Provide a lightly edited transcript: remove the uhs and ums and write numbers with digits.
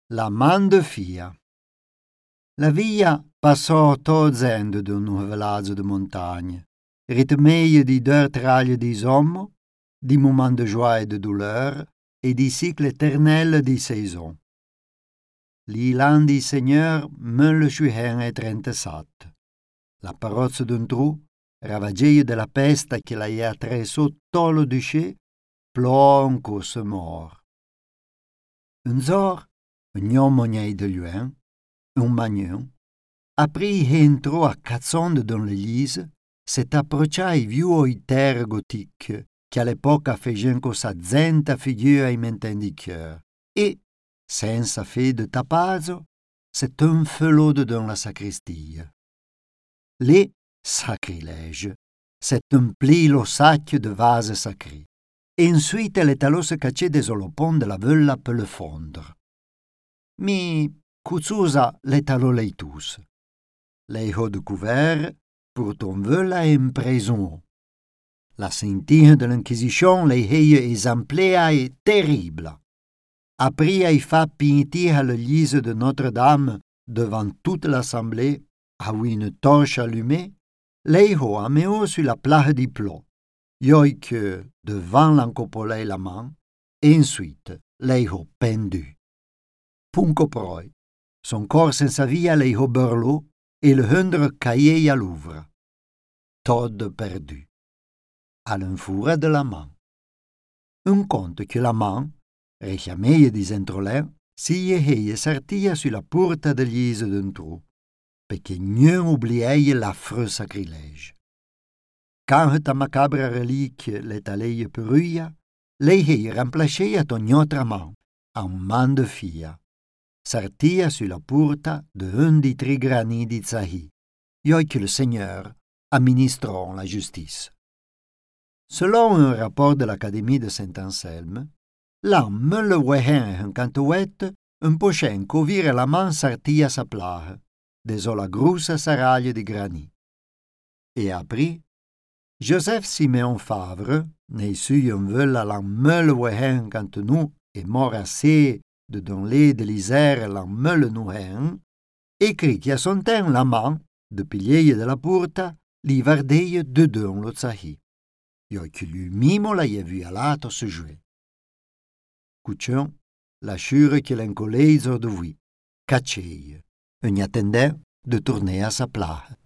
La man de fia. La via passò todzendo d'un nuvelazzo de montagne, ritmeie di deux traglie di sommo, di moments de joie et de douleur, et di cycle éternel di saison. L'ilan di Seigneur me le schuhen e 37. La parozza d'un trou, ravageie de la peste che la ia tresso tolo duché, plon cosse mort. Un zor, un gnomognei de luin, un magnon, apri entro a cazzonde dans l'église, s'est approcciai viu i terre gothique, che all'epoca fegen cosa zenta figura in menten di cœur, e, senza fe de tapazo, s'est enfelode dans la sacristia. Les sacrilèges, s'est empli lo sacchio de vase sacré. Ensuite le talò se cacè des olopon de la vella per le fondre. Mi cuzzusa le talò leitus. Lei ho découvert pour ton vella en prison. La sentina de l'Inquisition lei heie exemplea e terrible. Apria i fa pintir à l'église de Notre-Dame devant toute l'assemblée, à une torche allumée, lei ho ameo sur la plaque di plomb. Yoi que, devant l'encopolei la main, et ensuite lei ho pendu. Punco proi, son corps senza via lei ho berlò et le hundre cahier à Louvre. Todd perdu. À l'infura de la main. Un conte que la main, rechiameie disentrolè, si heie sartia sur la porta de l'ise d'un trou, perché non oublieie l'affreux sacrilège. Quand ta macabra relique l'est allée peruia, lei heie remplacée ton autre main, en man de fia. Sartia sur la porta de un di tri grani di Zahi, yoi que le Seigneur administrons la justice. Selon un rapport de l'Académie de Saint-Anselme, l'homme me le wehen un cantouette, un pochen covire la main sartia sa plahe, deso la grussa saraglia di grani. Et après, Joseph Siméon Favre, né su un vella l'an me le wehen quand nous est mort assez de donner de l'isère l'an me le nouhen, écrit qu'à son temps la main, de pilier de la porta, li vardeie de don lo zahi. Io che lui mimo la vu à lato se jouer. Cuccion, la chure che l'encoleizo de vui, cacceie, un attendait de tourner à sa place.